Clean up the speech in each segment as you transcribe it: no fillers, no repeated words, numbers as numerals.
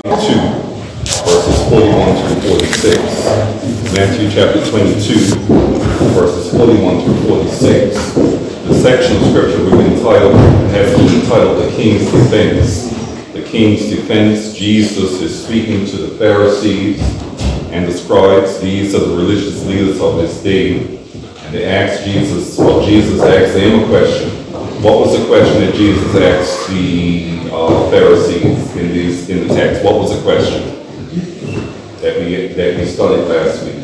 2, verses 41 through 46. Matthew chapter 22, verses 41 through 46. The section of scripture has been entitled The King's Defense. The King's Defense. Jesus is speaking to the Pharisees and the scribes. These are the religious leaders of his day. And they asked Jesus, Jesus asked them a question. What was the question that Jesus asked the Pharisees in the text? What was the question that we studied last week?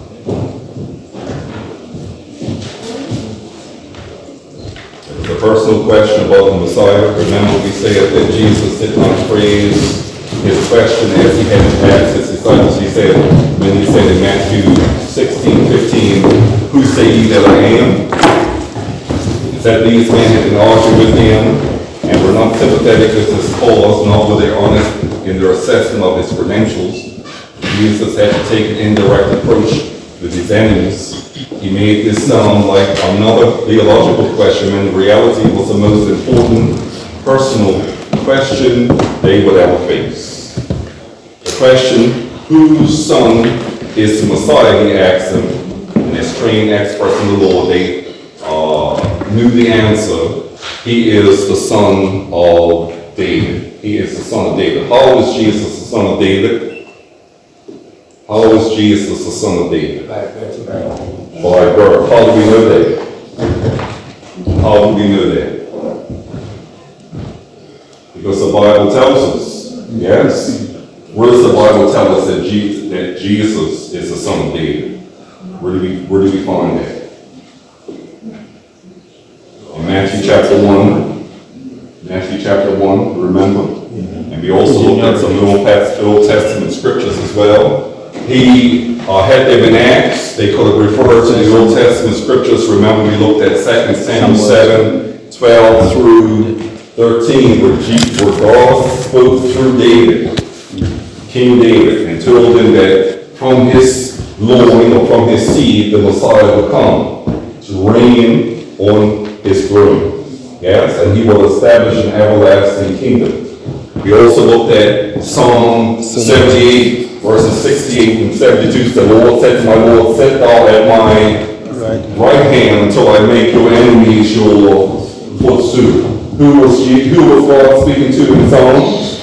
It was a personal question about the Messiah. Remember, we said that Jesus did not phrase his question as he had asked his disciples. He said, when he said in Matthew 16:15, "Who say ye that I am?" That these men had been arguing with him and were not sympathetic with his cause, nor were they honest in their assessment of his credentials. Jesus had to take an indirect approach with his enemies. He made this sound like another theological question, when in reality it was the most important personal question they would ever face. The question, whose son is the Messiah, he asked them, and as trained experts in the law, they knew the answer. He is the son of David. He is the son of David. How is Jesus the son of David? How is Jesus the son of David? By birth. How do we know that? How do we know that? Because the Bible tells us. Yes. Where does the Bible tell us that Jesus is the son of David? Where do we find that? In Matthew chapter 1, remember? And we also looked at some Old Testament scriptures as well. Had they been asked, they could have referred to the Old Testament scriptures. Remember, we looked at 2 Samuel 7:12 through 13, where God spoke through David, King David, and told him that from his loin or from his seed, the Messiah would come to reign on his throne. Yes, and he will establish an everlasting kingdom. We also looked at Psalm 78, verses 68 and 72. The Lord said to my Lord, "Sit thou at my right hand until I make your enemies your footstool." Who was God speaking to in Psalms?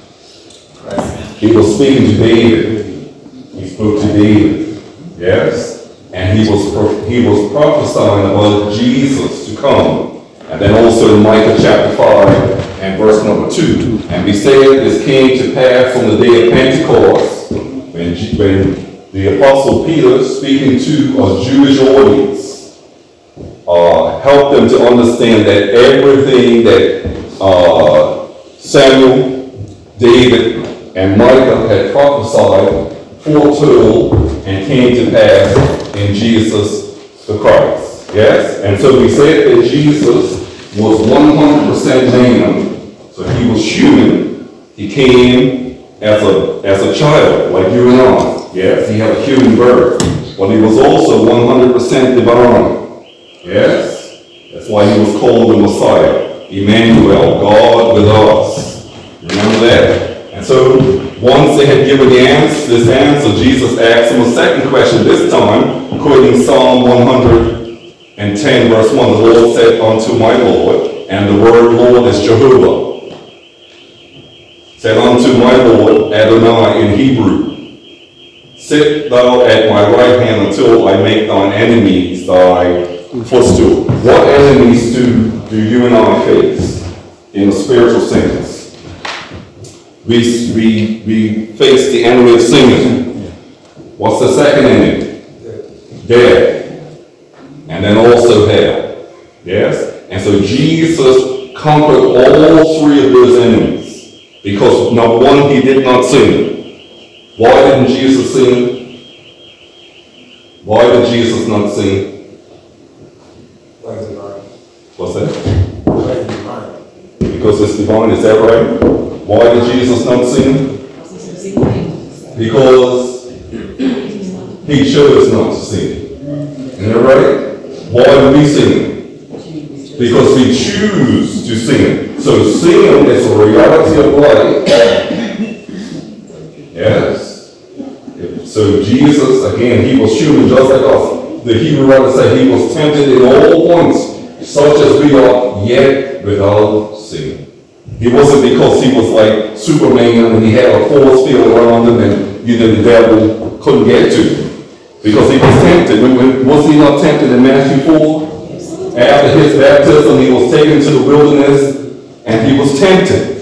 He was speaking to David. He spoke to David. Yes. And he was prophesying about Jesus to come. And then also in Micah chapter 5 and verse number 2. And we said this came to pass on the day of Pentecost, when the Apostle Peter, speaking to a Jewish audience, helped them to understand that everything that Samuel, David, and Micah had prophesied, foretold, and came to pass in Jesus the Christ. Yes? And so we said that Jesus was 100% man. So he was human. He came as a child, like you and I. Yes? He had a human birth. But he was also 100% divine. Yes? That's why he was called the Messiah. Emmanuel, God with us. Remember that? And so once they had given this answer, Jesus asked them a second question, this time quoting Psalm 110, verse 1. The Lord said unto my Lord, and the word Lord is Jehovah, said unto my Lord, Adonai in Hebrew, sit thou at my right hand until I make thine enemies thy footstool. What enemies do you and I face in a spiritual sense? We face the enemy of sin. What's the second enemy? Death. And then also hell. Yes? And so Jesus conquered all three of those enemies. Because number one, he did not sin. Why didn't Jesus sin? Why did Jesus not sin? What's that? Because it's divine, is that right? Why did Jesus not sin? Because he chose not to sin. Isn't that right? Why do we sin? Because we choose to sin. So sin is a reality of life Yes. So Jesus, again, he was human just like us. The Hebrew writer said he was tempted in all points, such as we are, yet without sin. It wasn't because he was like Superman and he had a force field around him and the devil couldn't get to him. Because he was tempted. Was he not tempted in Matthew 4? After his baptism, he was taken to the wilderness and he was tempted.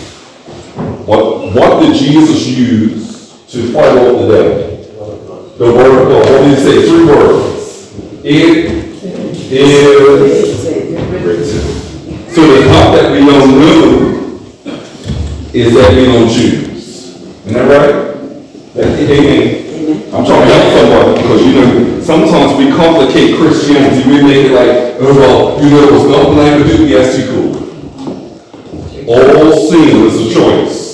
What did Jesus use to fight off the devil? The word of God. What did he say? 3 words. It is written. So it's not that we don't know, is that we don't choose. Isn't that right? Amen. I'm trying to help somebody because, sometimes we complicate Christianity. We make it like, oh, well, there was nothing I could do. Yes, you could. All sin is a choice.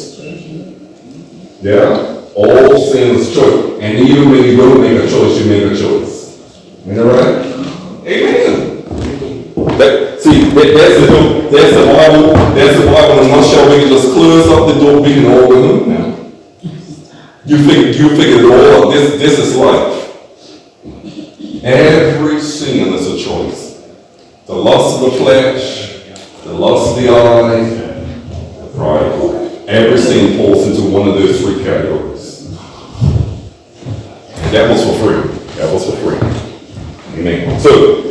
Yeah? All sin is a choice. And even when you don't make a choice, you make a choice. Isn't that right? Amen. That's the Bible. That's the Bible in a nutshell. We can just close up the door. We can all go home now. You figured it all out. This is life. Every sin is a choice. The lust of the flesh, the lust of the eye, the pride of life. Every sin falls into one of those 3 categories. That was for free. That was for free. Amen. So,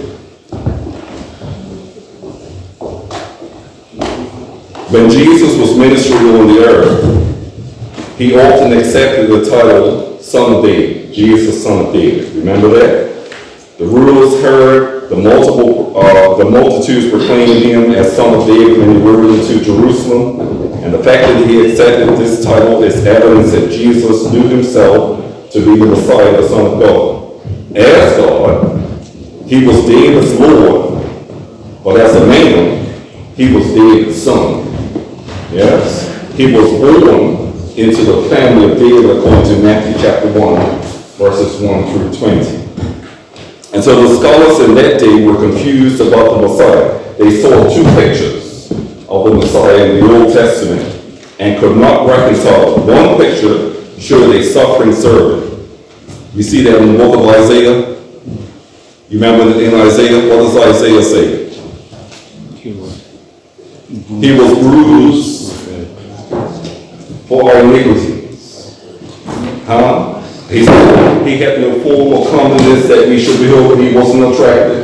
when Jesus was ministering on the earth, he often accepted the title Son of David, Jesus, Son of David. Remember that? The rulers heard the multitudes proclaiming him as Son of David when he rode into Jerusalem. And the fact that he accepted this title is evidence that Jesus knew himself to be the Messiah, the Son of God. As God, he was David's Lord, but as a man, he was David's son. Yes? He was born into the family of David according to Matthew chapter 1, verses 1 through 20. And so the scholars in that day were confused about the Messiah. They saw 2 pictures of the Messiah in the Old Testament and could not reconcile. One picture showed a suffering servant. You see that in the book of Isaiah? You remember in Isaiah, what does Isaiah say? He was bruised for our iniquities. He had no form or comeliness that we should behold. He wasn't attractive.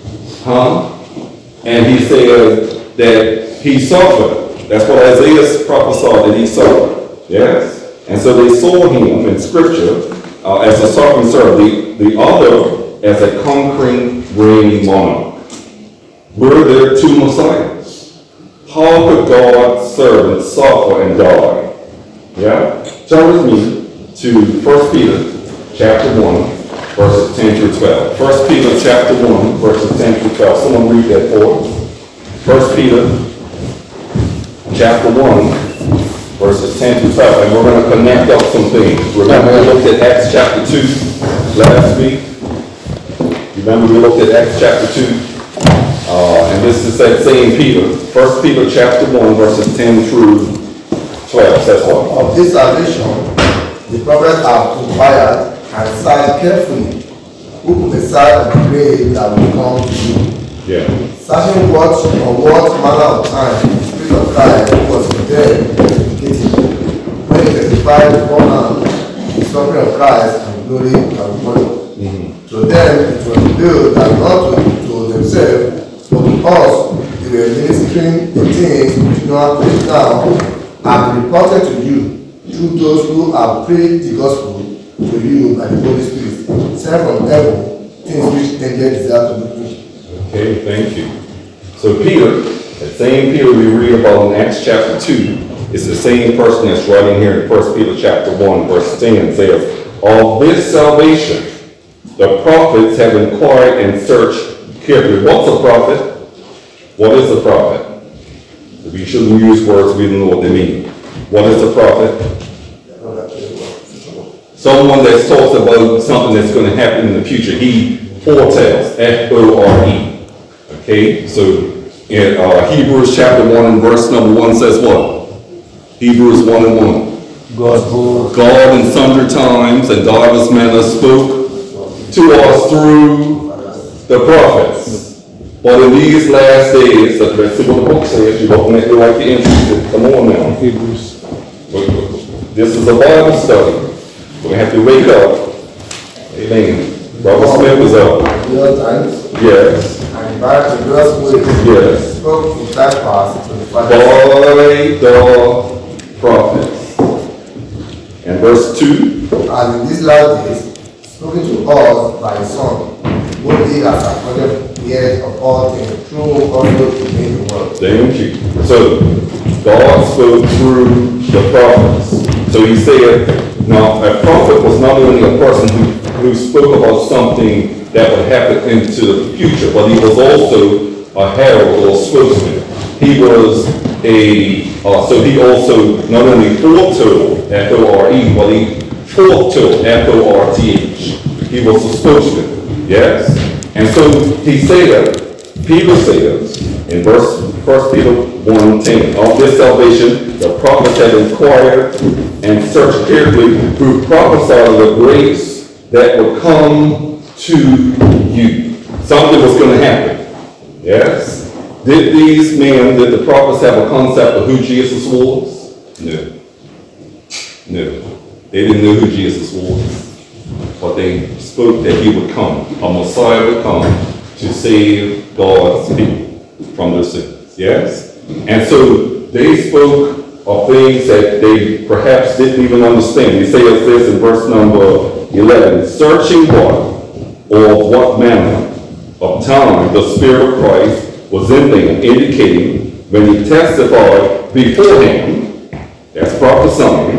And he said that he suffered. That's what Isaiah prophesied, that he suffered. Yes? And so they saw him in Scripture as a suffering servant, the other as a conquering, reigning monarch. Were there 2 Messiahs? How could God's servant suffer and die? Yeah? Turn with me to 1 Peter chapter 1, verses 10 through 12. 1 Peter chapter 1, verses 10 through 12. Someone read that for us. 1 Peter chapter 1, verses 10 through 12. And we're going to connect up some things. Remember we looked at Acts chapter 2 last week? Remember we looked at Acts chapter 2? And this is that same Peter. 1 Peter chapter 1, verses 10 through 12. Says what? Of this salvation, the prophets have inquired and searched carefully who Messiah the grave that will come to you. Yeah. Searching what manner of time the Spirit of Christ who was in them indicated when he testified beforehand the suffering of Christ and the glory that will follow. To them it was revealed that not to themselves but to us they were ministering the things which now are reported to you through those who have preached the gospel to you by the Holy Spirit, sent from heaven, things which angels desire to look into. Okay, thank you. So Peter, the same Peter we read about in Acts chapter 2, is the same person that's writing here in 1 Peter chapter 1, verse 10, says, of this salvation, the prophets have inquired and searched carefully. What's a prophet? What is a prophet? We shouldn't use words we don't know what they mean. What is a prophet? Someone that talks about something that's going to happen in the future. He foretells, F-O-R-E. Okay, so in Hebrews chapter 1 and verse number 1 says what? Hebrews 1 and 1. God who God in sundry times and divers manners spoke to us through the prophets. But in these last days, let's see what the book says. You're looking at me like you're interested. Come on now. Hebrews. This is a Bible study. We're going to have to wake up. Amen. Brother Smith is up. Real times, Yes. and by the God's way, Yes. spoke in time past to the By fathers. the prophets. And verse 2. And in these last days, spoken to us by his Son, who he has appointed the head of all things, through whom also he made the world. Thank you. So, God spoke through the prophets. So he said, now a prophet was not only a person who spoke about something that would happen into the future, but he was also a herald or spokesman. He was so he also not only foretold, F-O-R-E, but he foretold, F-O-R-T-H. He was a spokesman, yes? And so he said, Peter says, in 1 Peter 1:10, of this salvation the prophets had inquired and searched carefully, who prophesied of the grace that would come to you. Something was going to happen. Yes? Did the prophets have a concept of who Jesus was? No. No. They didn't know who Jesus was. But they spoke that he would come. A Messiah would come to save God's people from their sins. Yes? And so they spoke of things that they perhaps didn't even understand. He says this in verse number 11, searching what manner of time the Spirit of Christ was in them, indicating when he testified beforehand, that's prophesying,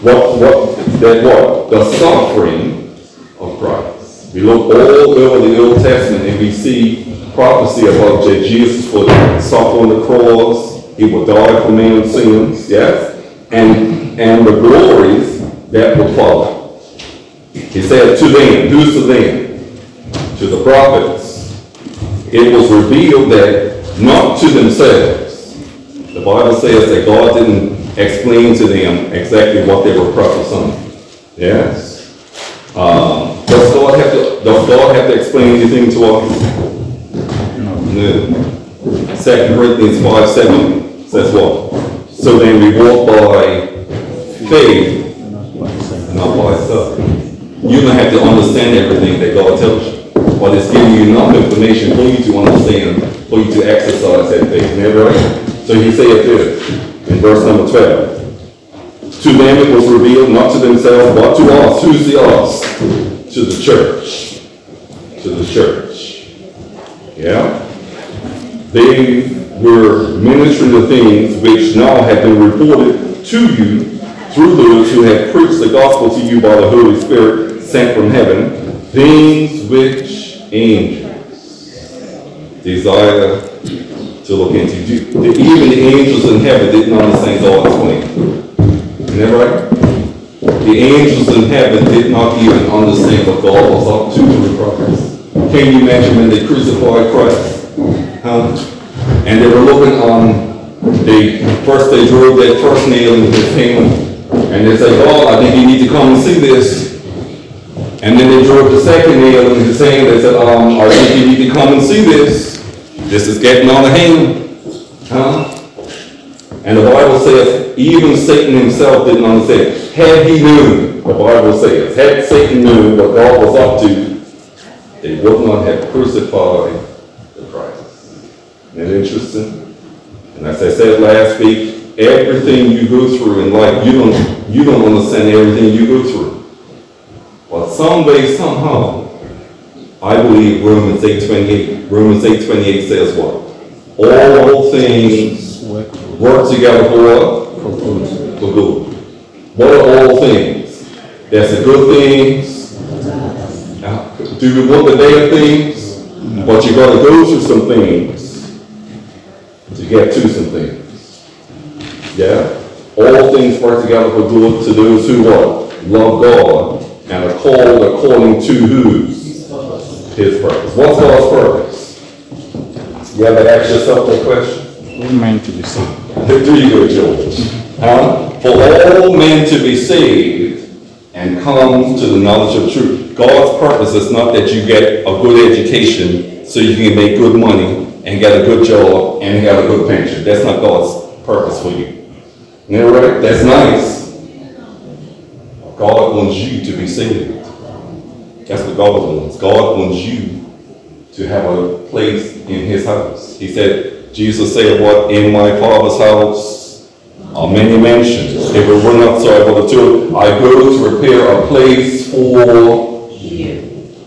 the suffering of Christ. We look all over the Old Testament and we see prophecy about that Jesus would suffer on the cross, he would die for man's sins, yes? And the glories that would follow. He said to them, who's to them? To the prophets. It was revealed that not to themselves. The Bible says that God didn't explain to them exactly what they were prophesying. Yes? Does God have to explain anything to us? No. 2 Corinthians 5:7 says what? So then we walk by faith, not by sight. You don't have to understand everything that God tells you, but it's giving you enough information for you to understand, for you to exercise that faith. Isn't that right? So he said this in verse number 12. To them it was revealed, not to themselves, but to us. Who's the us? To the church. To the church. Yeah? They were ministering the things which now have been reported to you through those who have preached the gospel to you by the Holy Spirit sent from heaven, things which angels desire to look into. Even the angels in heaven didn't understand God's plan. Isn't that right? The angels in heaven did not even understand what God was up to through Christ. Can you imagine when they crucified Christ? And they were looking they drove that first nail into his hand, and they said, God, I think you need to come and see this. And then they drove the second nail into his hand. They said, I think you need to come and see this. This is getting on the hand. And the Bible says, even Satan himself didn't understand. Had he known, the Bible says, had Satan known what God was up to, they would not have crucified the Christ. Isn't that interesting? And as I said last week, everything you go through in life, you don't understand everything you go through. But some way, somehow, I believe Romans 8:28. Romans 8:28 says what? All things work together for good. What are all things? There's the good things. Do we want the bad things? No. But you got to go through some things to get to some things. Yeah? All things work together for good to those who what? Love God and are called according to whose? His purpose. What's God's purpose? You ever ask yourself that question? We're meant to be saved. Do you go, George? Huh? For all men to be saved and come to the knowledge of truth. God's purpose is not that you get a good education so you can make good money and get a good job and get a good pension. That's not God's purpose for you. You know, right? That's nice. God wants you to be saved. That's what God wants. God wants you to have a place in his house. He said, Jesus said, what, in my Father's house are many mansions. If it were not so, I would have told, I go to prepare a place for you.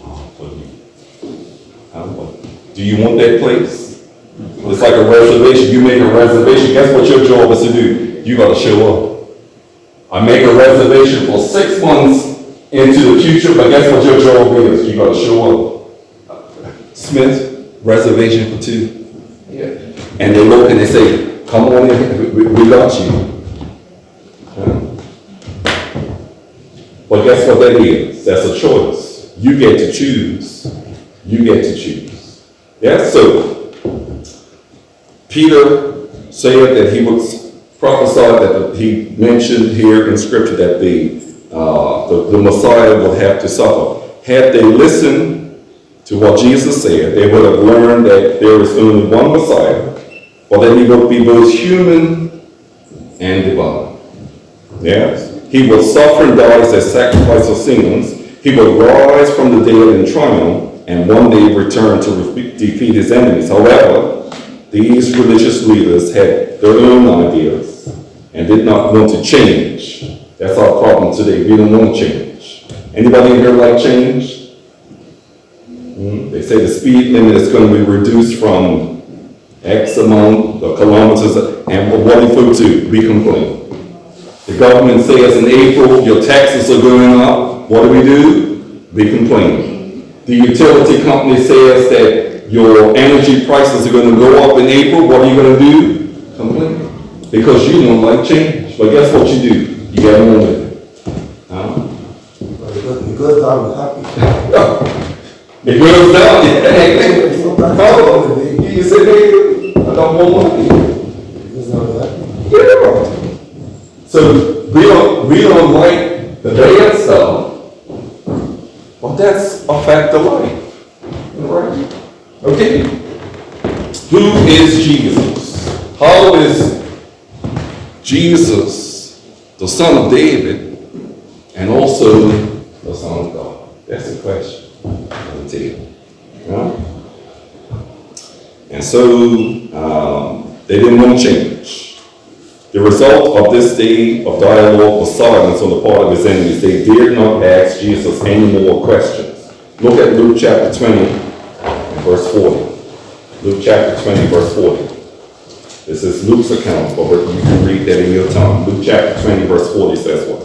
Do you want that place? It's like a reservation. You make a reservation. Guess what your job is to do? You got to show up. I make a reservation for 6 months into the future, but guess what your job is? You got to show up. Smith, reservation for 2. Yeah. And they look and they say, come on in, we got you. But guess what that is? That's a choice. You get to choose. You get to choose. Yeah, so Peter said that he was prophesied that he mentioned here in scripture that the Messiah would have to suffer. Had they listened to what Jesus said, they would have learned that there is only one Messiah, or that he would be both human and divine. Yes. He would suffer and die as a sacrifice of sins. He would rise from the dead in triumph and one day return to defeat his enemies. However, these religious leaders had their own ideas and did not want to change. That's our problem today. We don't want to change. Anybody in here like change? They say the speed limit is going to be reduced from X amount of kilometers, and what if we do? We complain. The government says in April your taxes are going up. What do? We complain. The utility company says that your energy prices are going to go up in April. What are you going to do? Complain. Because you don't like change. But guess what you do? You get on with it. It goes down, we're happy. It goes down. You say, hey, I don't want money. It goes down, we're happy. Yeah. So we don't like the bad stuff, but that's a fact of life. Right? Okay. Who is Jesus? How is Jesus the son of David and also the son of God? That's the question. I'll tell you. Yeah? And so they didn't want to change. The result of this day of dialogue was silence on the part of his enemies. They dared not ask Jesus any more questions. Look at Luke chapter 20 and verse 40. Luke chapter 20 verse 40. This is Luke's account, but you can read that in your time. Luke chapter 20 verse 40 says what?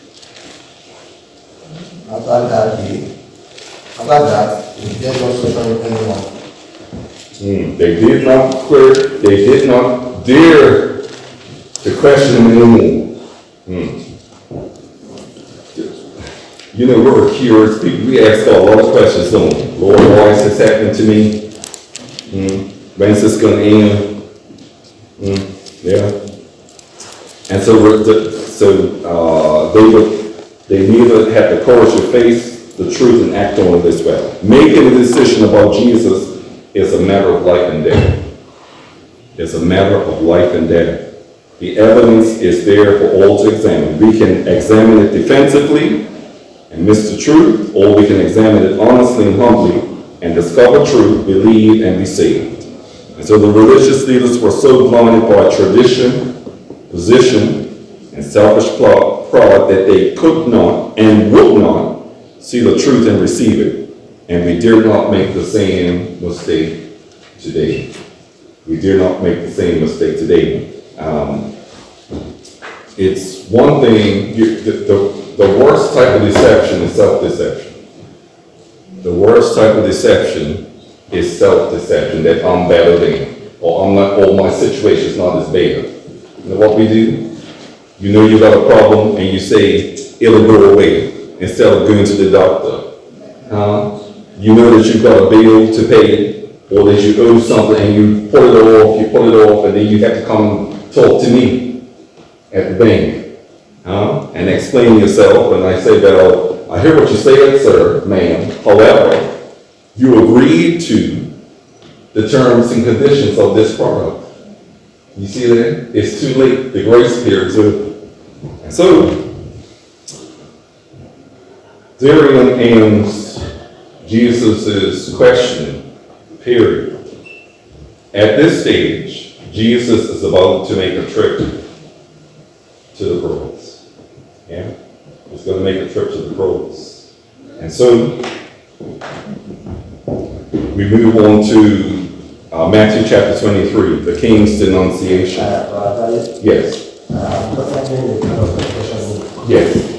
After that, he did not suffer anyone. They did not dare to question him anymore. You know, we're curious people. We ask God a lot of questions, don't we? Lord, why is this happening to me? When is this going to end? Yeah. And so they neither had the courage to face the truth and act on it this way. Making a decision about Jesus is a matter of life and death. It's a matter of life and death. The evidence is there for all to examine. We can examine it defensively and miss the truth, or we can examine it honestly and humbly and discover truth, believe, and be saved. And so the religious leaders were so blinded by tradition, position, and selfish pride that they could not and would not see the truth and receive it. And we dare not make the same mistake today. We dare not make the same mistake today. It's one thing, the worst type of deception is self-deception. The worst type of deception is self-deception, that I'm better than, or my situation is not as bad. You know what we do? You know you got a problem and you say it'll go away instead of going to the doctor. You know that you've got a bill to pay, or that you owe something and you put it off, and then you have to come talk to me at the bank. And explain yourself, and I say, well, I hear what you said, sir, ma'am. However, you agreed to the terms and conditions of this product. You see that? It's too late, the grace period too. And so, during ends Jesus' question, period. At this stage, Jesus is about to make a trip to the cross. Yeah? He's going to make a trip to the cross. And so, we move on to Matthew chapter 23, the King's denunciation. Yes. Yes.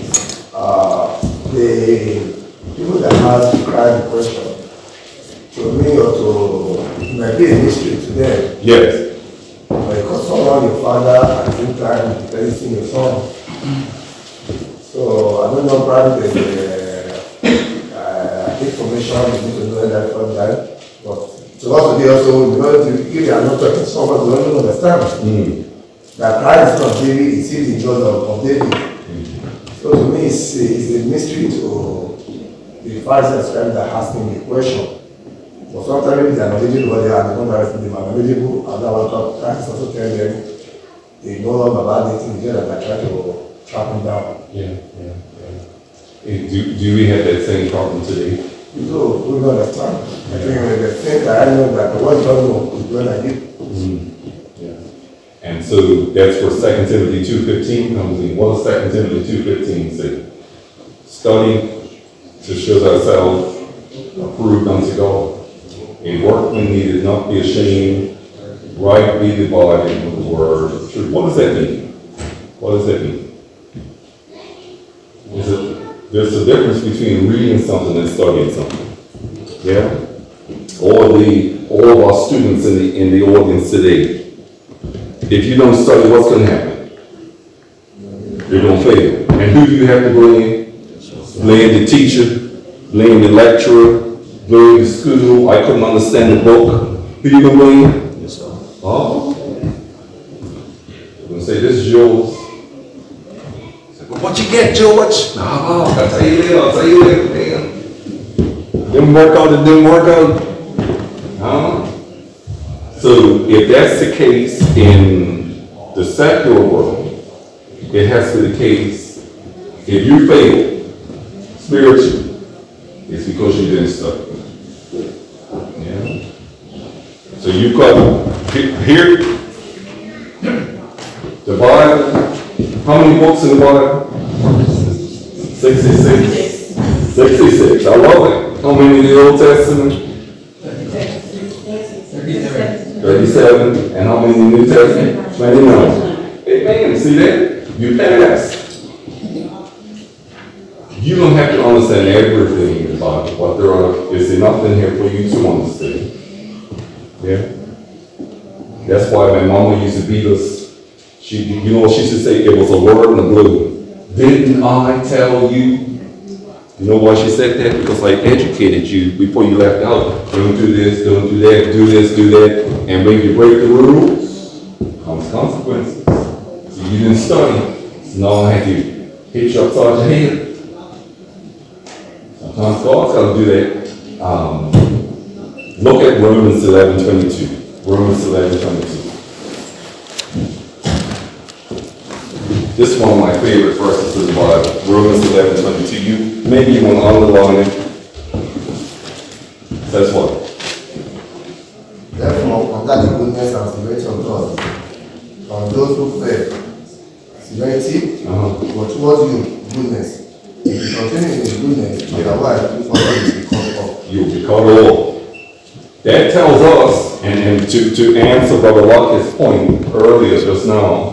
The people that ask Christ question, to me or to might be a mystery to them. Yes. Because someone your father at the same time telling your son. So I don't know, probably there's information you need to know that from that. But to us today also, if you are not talking to someone who don't understand that Christ is not David, he sees the God of David. So to me, it's a mystery to the Pharisees that asking the question. But sometimes maybe they are knowledgeable, but they are not they are knowledgeable, and our Christ also tell them they know about the things that they try to track them down. Yeah. Do we have that same problem today? So we don't understand. I think the thing that I know that the one don't know is when I did. And so that's where 2 Timothy 2:15 comes in. What does 2 Timothy 2:15 say? Study to show thyself approved unto God. A workman needed not be ashamed, rightly dividing the word of truth. What does that mean? What does that mean? There's a difference between reading something and studying something. Yeah? All of our students in the audience today, if you don't study, what's going to happen? You're going to fail. And who do you have to blame? Blame the teacher, blame the lecturer, blame the school. I couldn't understand the book. Who you going to blame? Yourself. Oh. You're going to say, this is yours. But what you get, George? No, I'll tell you later, man. Didn't work out, it didn't work out. So if that's the case in the secular world, it has to be the case if you fail spiritually, it's because you didn't study. Yeah. So you've got here the Bible. How many books in the Bible? 66. 66. I love it. How many in the Old Testament? 37. And how many in the New Testament? 29. Amen. See that? You pass. You don't have to understand everything in the Bible, but is enough in here for you to understand. Yeah? That's why my mama used to beat us. She used to say, it was a word in the blue. Didn't I tell you? You know why she said that? Because I educated you before you left out. Don't do this, don't do that, do this, do that. And when you break the rules, comes consequences. So you didn't study. So now I have to hit you upside your head. Sometimes God's got to do that. Look at Romans 11:22. Romans 11:22. This is one of my favorite verses in the Bible. Romans 11:22. Maybe you want to underline it. That's what? Therefore, under the goodness and severity of God, on those who fail, severity, but towards you, goodness. If you continue in his goodness, otherwise, you will be cut off. You will be cut off. That tells us, and to answer Brother Locket's point earlier just now,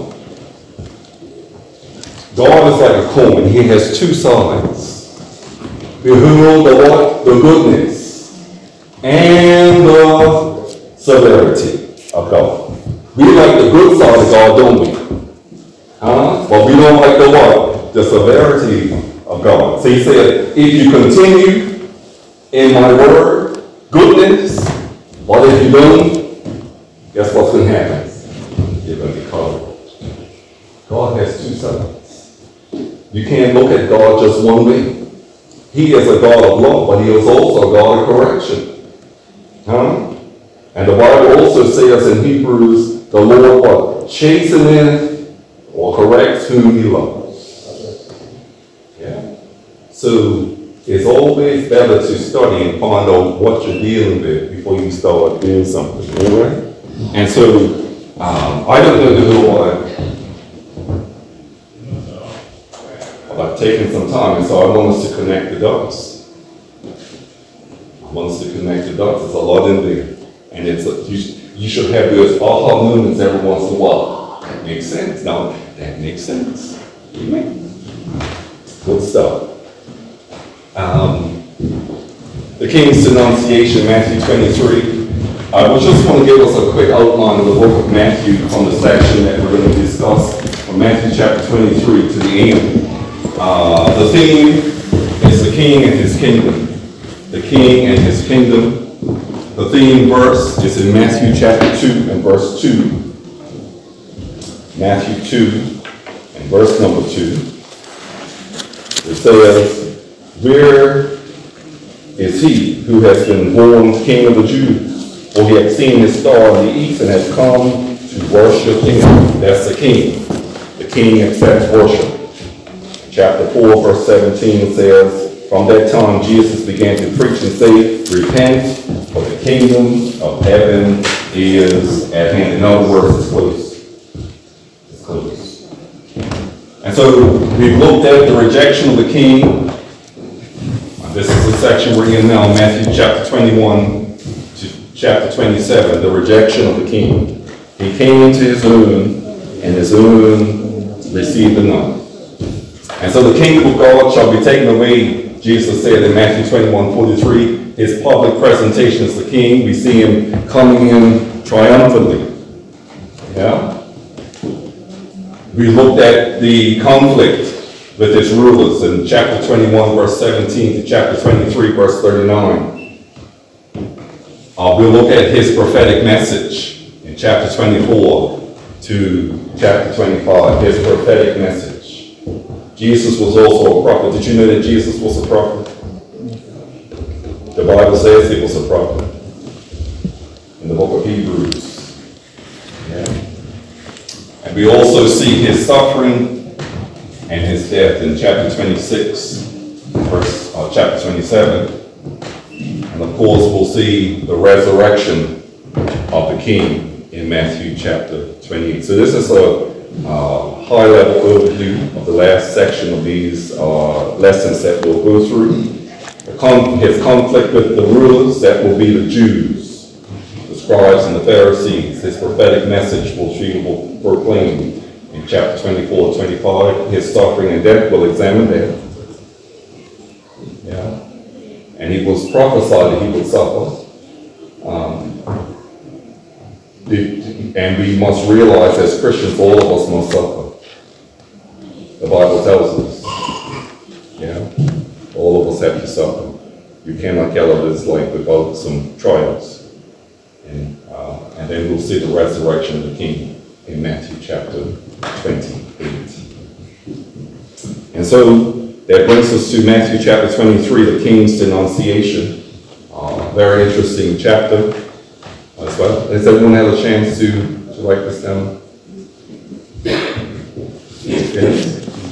God is like a coin. He has two sides. Behold the what? The goodness and the severity of God. We like the good side of God, don't we? But we don't like the what? The severity of God. So he said, if you continue in my word, goodness, but if you don't, guess what's going to happen? You're going to be cut off. God has two sides. You can't look at God just one way. He is a God of love, but he is also a God of correction. Huh? And the Bible also says in Hebrews, the Lord what? Chasteneth or corrects whom he loves. Yeah. So it's always better to study and find out what you're dealing with before you start doing something. Anyway? And so I don't know the I've taken some time, and so I want us to connect the dots. I want us to connect the dots. There's a lot in there. And you should have those aha moments every once in a while. That makes sense. Now, that makes sense. Amen. Good stuff. The King's Denunciation, Matthew 23. I just want to give us a quick outline of the book of Matthew from the section that we're going to discuss from Matthew chapter 23 to the end. The theme is the King and his kingdom. The King and his kingdom. The theme verse is in Matthew chapter 2 and verse 2. Matthew 2 and verse number 2. It says, "Where is he who has been born King of the Jews? For he hath seen his star in the east and has come to worship him." That's the King. The King accepts worship. Chapter 4, verse 17 says, "From that time Jesus began to preach and say, Repent, for the kingdom of heaven is at hand." In other words, it's close. It's close. And so we've looked at the rejection of the king. This is the section we're in now, Matthew chapter 21 to chapter 27, the rejection of the king. He came to his own, and his own received him not. And so the kingdom of God shall be taken away, Jesus said in Matthew 21:43. His public presentation as the king, we see him coming in triumphantly. Yeah? We looked at the conflict with his rulers in chapter 21, verse 17 to chapter 23, verse 39. We'll look at his prophetic message in chapter 24 to chapter 25, his prophetic message. Jesus was also a prophet. Did you know that Jesus was a prophet? The Bible says he was a prophet in the book of Hebrews. Yeah. And we also see his suffering and his death in chapter 26, chapter 27. And of course, we'll see the resurrection of the king in Matthew chapter 28. So this is a high-level overview of the last section of these lessons that we'll go through. His conflict with the rulers, that will be the Jews, the scribes and the Pharisees. His prophetic message he will proclaim in chapter 24, 25. His suffering and death, we'll examine that. Yeah. And he was prophesied that he would suffer. And we must realize as Christians, all of us must suffer. The Bible tells us. Yeah. All of us have to suffer. You cannot get out of this life without some trials. And then we'll see the resurrection of the king in Matthew chapter 28. And so that brings us to Matthew chapter 23, the King's Denunciation. Very interesting chapter as well. Has everyone had a chance to write this down? Yes.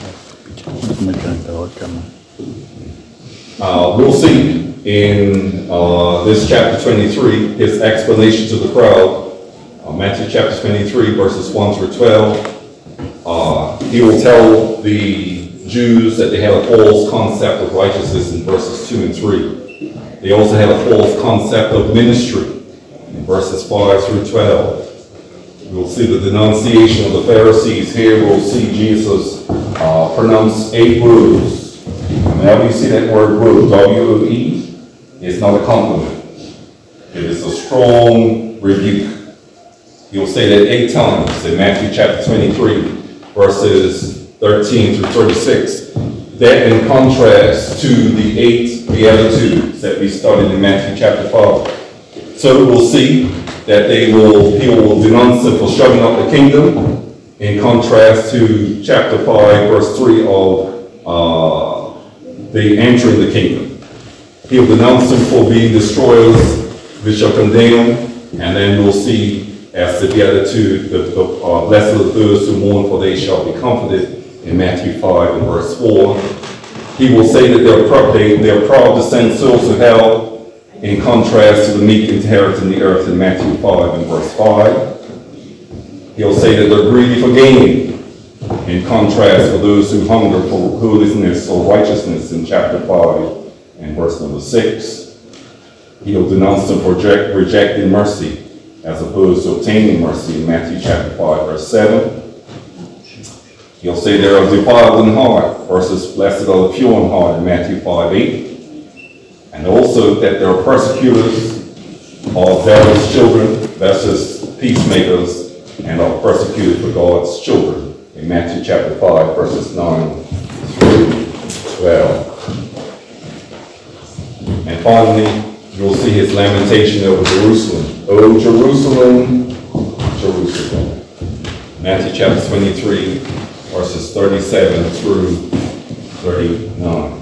We'll see in this chapter 23 his explanation to the crowd. Matthew chapter 23, verses 1 through 12. He will tell the Jews that they had a false concept of righteousness in verses 2 and 3. They also had a false concept of ministry in verses 5 through 12. We'll see the denunciation of the Pharisees. Here we'll see Jesus pronounce 8 words. Whenever you see that word "word," W-O-E, it's not a compliment. It is a strong rebuke. He'll say that 8 times in Matthew chapter 23, verses 13 through 36. That in contrast to the 8 Beatitudes that we studied in Matthew chapter 5. So we'll see that people will denounce him for shutting up the kingdom, in contrast to chapter 5, verse 3 of they entering the kingdom. He'll denounce them for being destroyers, which are condemned, and then we'll see as the Beatitude, blessed are those who mourn, for they shall be comforted, in Matthew 5 and verse 4. He will say that they're proud to send souls to hell, in contrast to the meek inheriting the earth in Matthew 5 and verse 5. He'll say that they're greedy for gain, in contrast for those who hunger for holiness or righteousness in chapter 5 and verse number 6. He'll denounce them for rejecting mercy as opposed to obtaining mercy in Matthew chapter 5 verse 7. He'll say they are defiled in heart versus blessed are the pure in heart in Matthew 5:8. And also that there are persecutors of devil's children versus peacemakers and are persecuted for God's children in Matthew chapter 5 verses 9 through 12. And finally, you'll see his lamentation over Jerusalem. Oh, Jerusalem, Jerusalem. Matthew chapter 23, verses 37 through 39.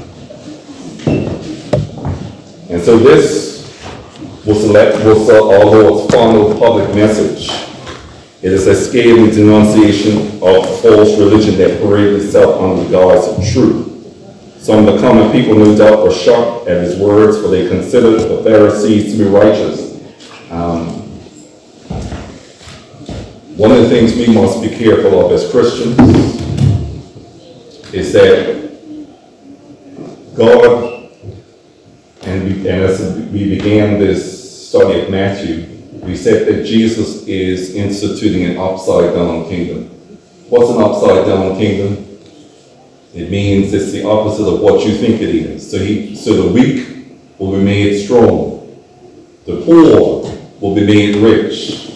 And so this was our Lord's final public message. It is a scathing denunciation of false religion that paraded itself under the guise of truth. Some of the common people, no doubt, were shocked at his words, for they considered the Pharisees to be righteous. One of the things we must be careful of as Christians is that God, and as we began this study of Matthew, we said that Jesus is instituting an upside-down kingdom. What's an upside-down kingdom? It means it's the opposite of what you think it is. So the weak will be made strong. The poor will be made rich.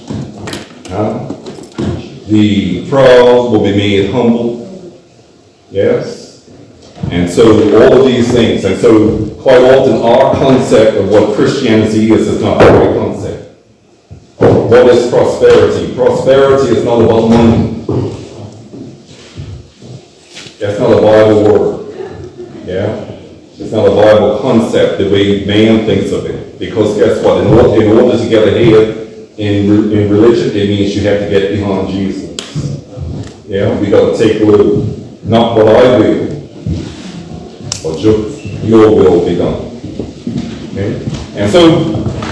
The proud will be made humble. Yes? And so all of these things. And so quite often our concept of what Christianity is not the right concept. What is prosperity? Prosperity is not about money. That's not a Bible word. Yeah? It's not a Bible concept the way man thinks of it. Because guess what? In order to get ahead in religion, it means you have to get behind Jesus. Yeah? We got to take a little, not what I will, but your will be done. Okay? And so,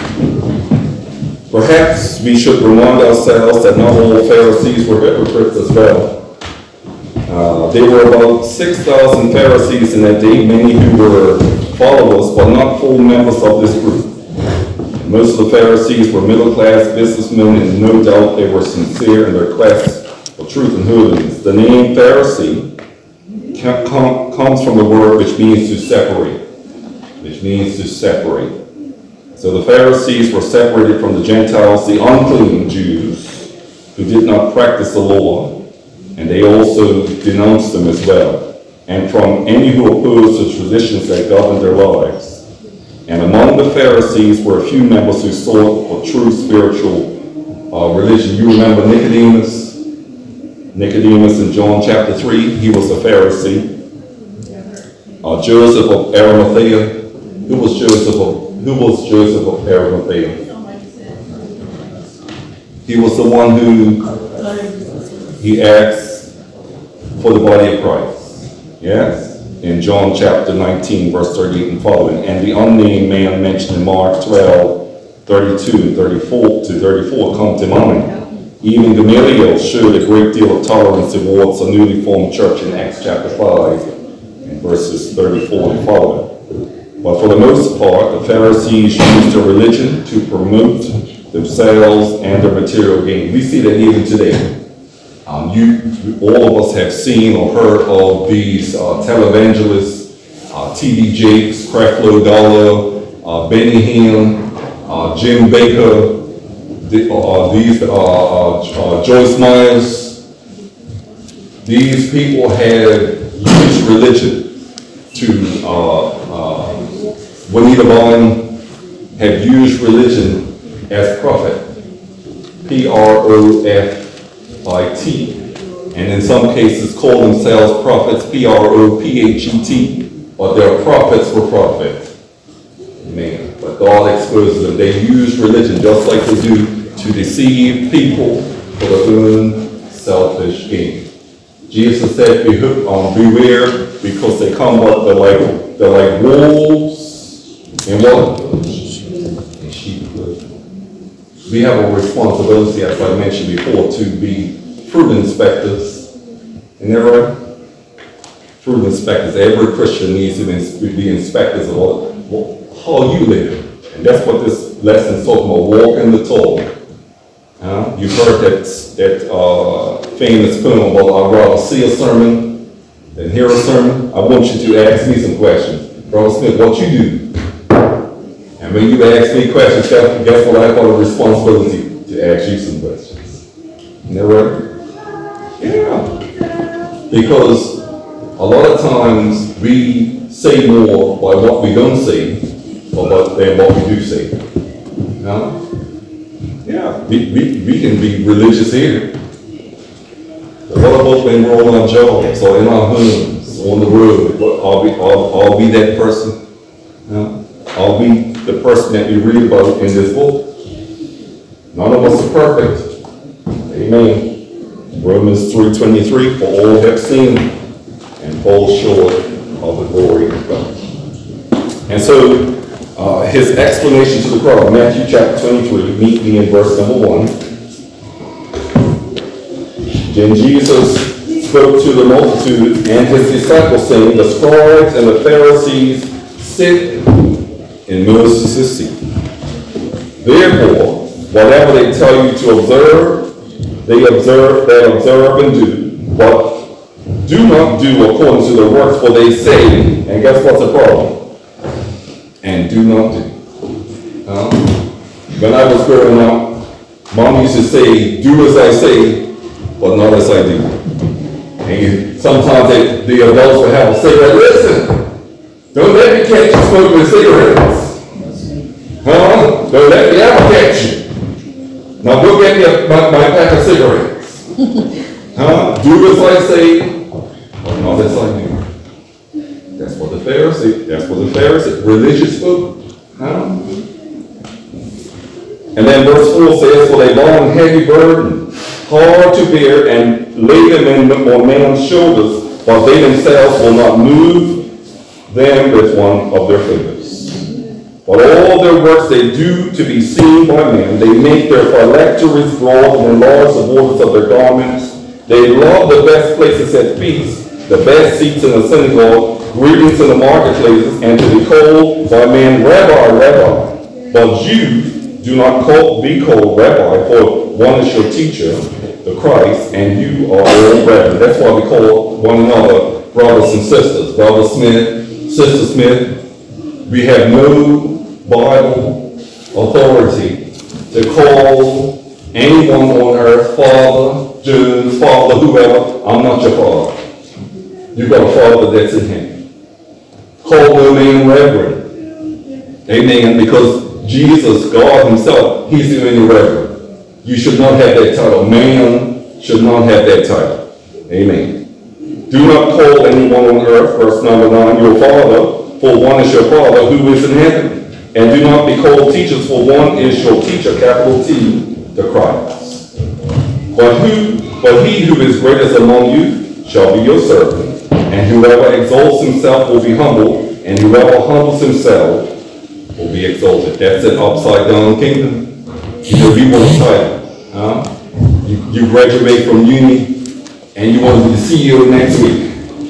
perhaps we should remind ourselves that not all Pharisees were hypocrites as well. There were about 6,000 Pharisees in that day, many who were followers, but not full members of this group. Most of the Pharisees were middle-class businessmen, and no doubt they were sincere in their quest for truth and holiness. The name Pharisee comes from the word which means to separate. So the Pharisees were separated from the Gentiles, the unclean Jews, who did not practice the law, and they also denounced them as well, and from any who opposed the traditions that governed their lives. And among the Pharisees were a few members who sought for true spiritual religion. You remember Nicodemus? Nicodemus in John chapter 3, he was a Pharisee. Joseph of Arimathea. Who was Joseph of Arimathea? He was the one who he asked for the body of Christ. Yes? In John chapter 19, verse 38 and following. And the unnamed man mentioned in Mark 12, 32 and 34 come to mind. Even Gamaliel showed a great deal of tolerance towards a newly formed church in Acts chapter 5, and verses 34 and following. But for the most part, the Pharisees used their religion to promote themselves and their material gain. We see that even today. All of us have seen or heard of these televangelists, T.D. Jakes, Creflo Dollar, Benny Hinn, Jim Baker, Joyce Myers. These people had used religion to, Juanita Bynum had used religion as prophet, Profit, and in some cases call themselves prophets, Prophet, but they're prophets for profit. Amen. But God exposes them. They use religion just like they do to deceive people for their own selfish gain. Jesus said, beware, because they come up, they're like wolves in what? In sheep clothing. We have a responsibility, as I mentioned before, to be fruit inspectors. And fruit inspectors. Every Christian needs to be inspectors of how you live. And that's what this lesson is talking about, walking the talk. You've heard that famous poem about I'd rather see a sermon than hear a sermon. I want you to ask me some questions. Brother Smith, what you do? And when you ask me questions, guess what I have a responsibility to ask you some questions. Isn't that right? Yeah. Because a lot of times we say more by what we don't say than what we do say. Yeah, we can be religious here. But what about when we're on our jobs or in our homes or on the road? Are we that person? Are we the person that we read about in this book? None of us are perfect. Amen. Romans 3:23, for all have sinned and fall short of the glory of God. And so, his explanation to the crowd, Matthew chapter 23, meet me in verse number 1. Then Jesus spoke to the multitude and his disciples, saying, the scribes and the Pharisees sit in Moses' seat. Therefore, whatever they tell you to observe, they observe and do. But do not do according to their works, for they say, and guess what's the problem? And do not do. When I was growing up, Mom used to say, do as I say, but not as I do. And sometimes the adults would have a cigarette. Listen, don't let me catch you smoking cigarettes. Don't let me ever catch you. Now go get me my pack of cigarettes. Do as I say, but not as I do. That's what the Pharisees, religious folk. And then verse 4 says, for they bore a heavy burden, hard to bear, and lay them on man's shoulders, but they themselves will not move them with one of their fingers. But all their works they do to be seen by men. They make their phylacteries broad and enlarge the borders of their garments. They love the best places at feasts, the best seats in the synagogue, greetings in the marketplaces, and to be called by men, Rabbi, Rabbi. But you do not be called Rabbi, for one is your teacher, the Christ, and you are all brethren. That's why we call one another brothers and sisters. Brother Smith, Sister Smith, we have no Bible authority to call anyone on earth Father, Jones, Father, whoever. I'm not your father. You've got a Father that's in heaven. Call no man reverend. Amen. Because Jesus, God himself, he's the only reverend. You should not have that title. Man should not have that title. Amen. Do not call anyone on earth, verse number 9, your father, for one is your Father who is in heaven. And do not be called teachers, for one is your teacher, capital T, the Christ. But he who is greatest among you shall be your servant. And whoever exalts himself will be humbled, and whoever humbles himself will be exalted. That's an upside down kingdom. You want a title. You graduate from uni, and you want to be the CEO next week.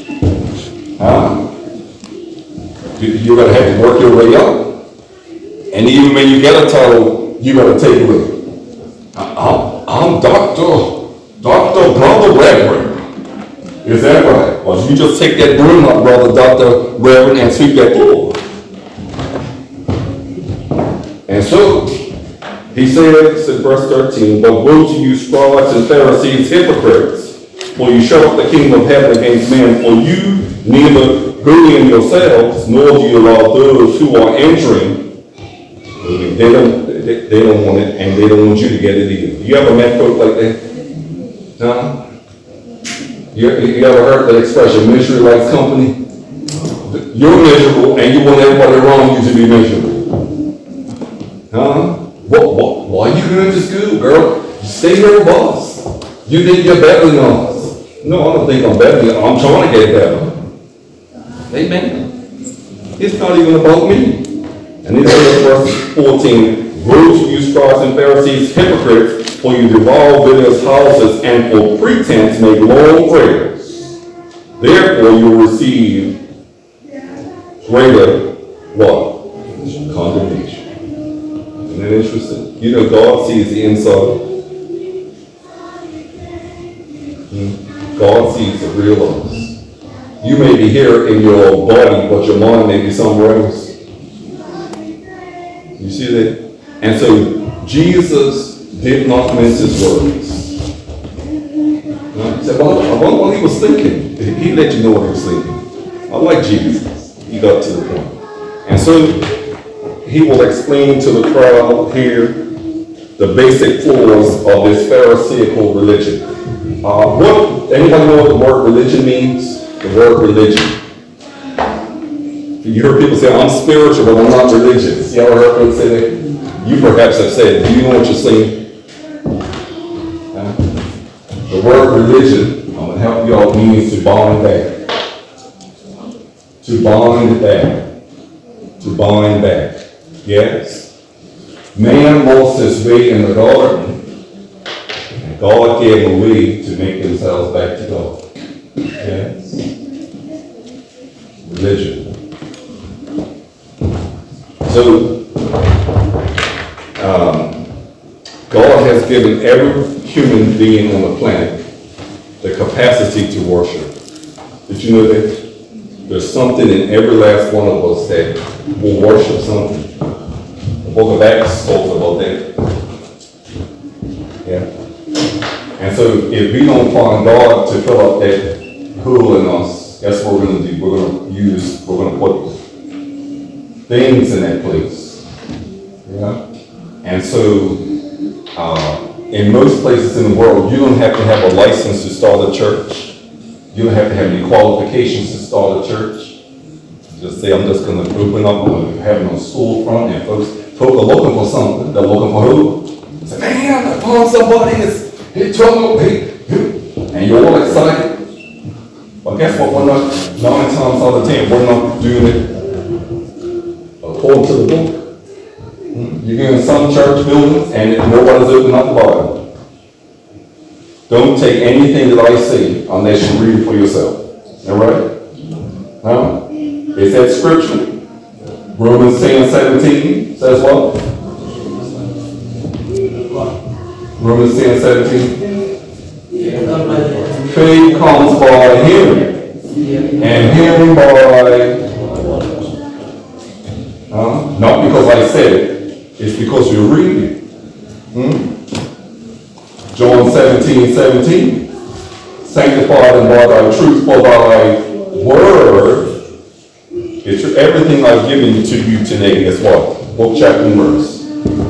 You're going to have to work your way up. And even when you get a title, you got to take it with you. I'm Dr. Brother Reverend. Is that right? Or you just take that broom up, Brother Dr. Reverend, and sweep that floor. And so, he says in verse 13, but woe to you, scribes and Pharisees, hypocrites, for you shut up the kingdom of heaven against men, for you neither go in yourselves, nor do you allow those who are entering. They don't want it, and they don't want you to get it either. You ever met folk like that? No? You ever heard that expression, misery likes company? You're miserable and you want everybody around you to be miserable. Huh? Why are you going to school, girl? Stay here with us. You think you're better than us. No, I don't think I'm better than you. I'm trying to get better. Amen. It's not even about me. And it says, verse 14, woe to you, scribes and Pharisees, hypocrites, for you devour widows' houses and for pretense make long prayers. Therefore you will receive greater what? Condemnation. Isn't that interesting? You know, God sees the inside. God sees the real us. You may be here in your body, but your mind may be somewhere else. You see that? And so Jesus did not mince his words. He said, well, I wonder what he was thinking. He let you know what he was thinking. I like Jesus. He got to the point. And so he will explain to the crowd here the basic flaws of this Pharisaical religion. Anybody know what the word religion means? The word religion. You heard people say, I'm spiritual, but I'm not religious. You ever heard people say that? You perhaps have said, do you know what you're saying? The word religion, I'm going to help you out, means to bind back. To bind back. To bind back. Yes? Man lost his way in the garden, and God gave him a way to make themselves back to God. Yes? Religion. So, God has given every human being on the planet the capacity to worship. Did you know that? There's something in every last one of us that will worship something. The book of Acts talks about that. Yeah. And so if we don't find God to fill up that hole in us, that's what we're going to do. We're going to put things in that place. Yeah. And so in most places in the world, you don't have to have a license to start a church. You don't have to have any qualifications to start a church. Just say, I'm just going to open up and have a storefront, and folk are looking for something. They're looking for who? Say, man, I found somebody that's in trouble. And you're all excited. But guess what? We're not, 9 times out of 10, we're not doing it according to the book. You go in some church buildings and nobody's opening up the Bible. Don't take anything that I say unless you read it for yourself. All right? Huh? Is that scripture? Romans 10:17 says what? Romans 10:17. Faith comes by hearing, and hearing by not because I said it, it's because you're reading it. John 17:17. Sanctify them by thy truth, for thy word. It's everything I've given to you today is what? Book, chapter, and verse.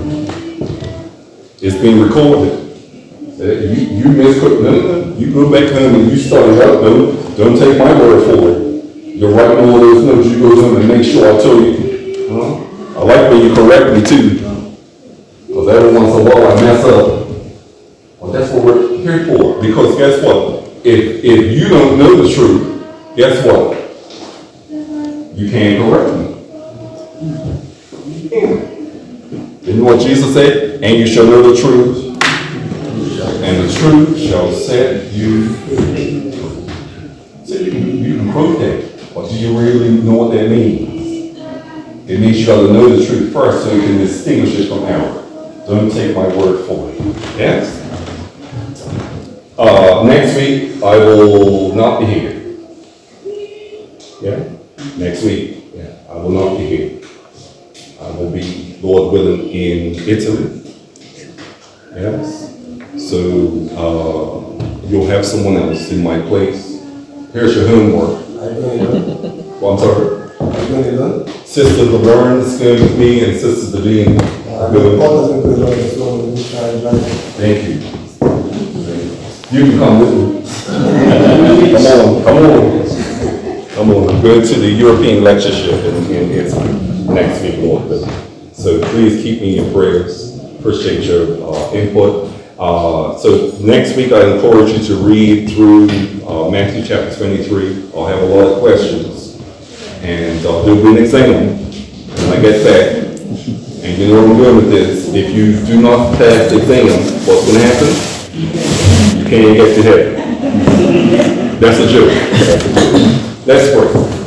It's being recorded. You misquote. No. You go back home and you study out. No, don't take my word for it. You're writing all those notes. You go home and make sure I tell you. I like when you correct me too. Because every once in a while I mess up. Well, that's what we're here for. Because guess what? If you don't know the truth, guess what? You can't correct me. You know what Jesus said? And you shall know the truth. And the truth shall set you free. So you can quote that. But do you really know what that means? It means you got to know the truth first so you can distinguish it from error. Don't take my word for it. Yes? Next week, I will not be here. Yeah? Next week, yeah, I will not be here. I will be, Lord willing, in Italy. Yes? So, you'll have someone else in my place. Here's your homework. Well, I'm sorry. Sister Laverne is going with me, and Sister Devine. Thank you. You can come with me. Come on. I'm going to the European lectureship in Italy next week, Lord willing. So please keep me in your prayers. Appreciate your input. So next week, I encourage you to read through Matthew chapter 23. I'll have a lot of questions. And there'll be an exam when I get back. And you know what I'm doing with this. If you do not pass the exam, what's going to happen? You can't get to heaven. That's a joke. Let's pray.